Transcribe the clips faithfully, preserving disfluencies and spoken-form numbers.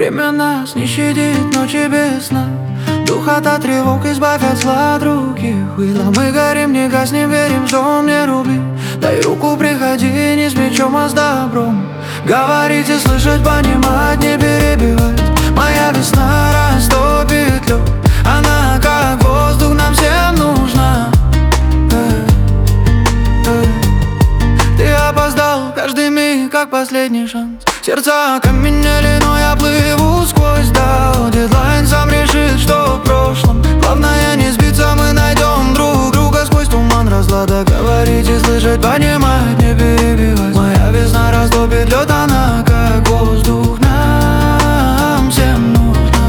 Время нас не щадит, ночи без сна. Духота тревог избавь от зла других. Было мы горим, не гаснем, верим, что он не рубит. Дай руку, приходи, не с мечом, а с добром. Говорить и слышать, понимать, не перебивать. Моя весна растопит лед. Она как воздух нам всем нужна. Эй, эй. Ты опоздал, каждый миг как последний шанс. Сердца окаменели, но я плыву сквозь дал. Дедлайн сам решит, что в прошлом. Главное не сбиться, мы найдем друг друга сквозь туман разлада. Говорить и слышать, понимать, не перебивать. Моя весна растопит лед, она как воздух нам всем нужна.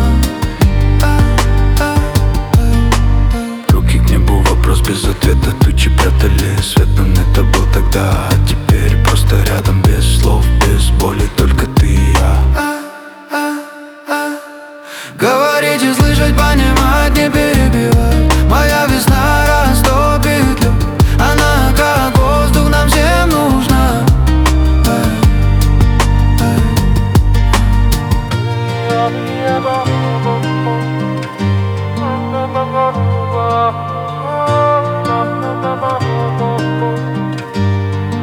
Руки к небу, вопрос без ответа. Тучи прятали свет, но это был тогда. А теперь просто рядом, без слов, без боли, только ты и я. Говорить и слышать, понимать, не перебивать. Моя весна растопит лед. Она как воздух нам всем нужна.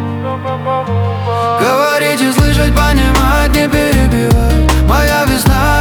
Говорить и слышать, понимать, не перебивать. Моя весна